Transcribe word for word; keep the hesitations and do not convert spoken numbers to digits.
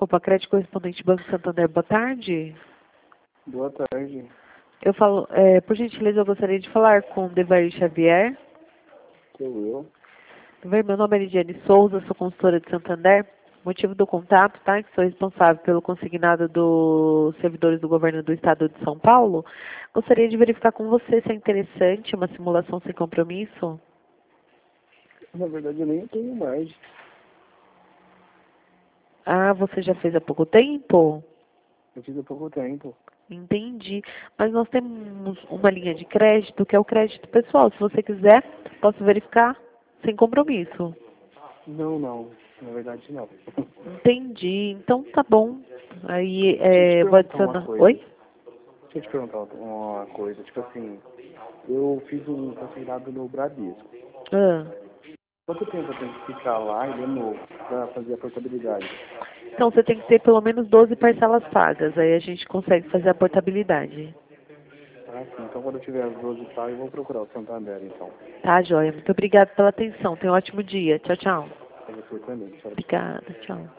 Pacrete, correspondente Banco Santander. Boa tarde. Boa tarde. Eu falo, é, por gentileza, eu gostaria de falar com o Devair Xavier. Sou eu. Devair, meu nome é Lidiane Souza, sou consultora de Santander. Motivo do contato, tá? Que sou responsável pelo consignado dos servidores do governo do estado de São Paulo. Gostaria de verificar com você se é interessante uma simulação sem compromisso. Na verdade, eu nem tenho mais. Ah, você já fez há pouco tempo? Eu fiz há pouco tempo. Entendi. Mas nós temos uma linha de crédito que é o crédito pessoal. Se você quiser, posso verificar sem compromisso. Não, não. Na verdade, não. Entendi. Então tá bom. Aí Deixa eu te é, vou perguntar uma adicionar. coisa. Oi? Deixa eu te perguntar uma coisa. Tipo assim, eu fiz um consignado no Bradesco. Ah. Quanto tempo eu tenho que ficar lá e de novo para fazer a portabilidade? Então você tem que ter pelo menos doze parcelas pagas. Aí a gente consegue fazer a portabilidade. Ah, sim. Então, quando eu tiver as doze pagas, eu vou procurar o Santander, então. Tá, joia. Muito obrigada pela atenção. Tenha um ótimo dia. Tchau, tchau. Pra você também. Tchau, tchau. Obrigada. Tchau.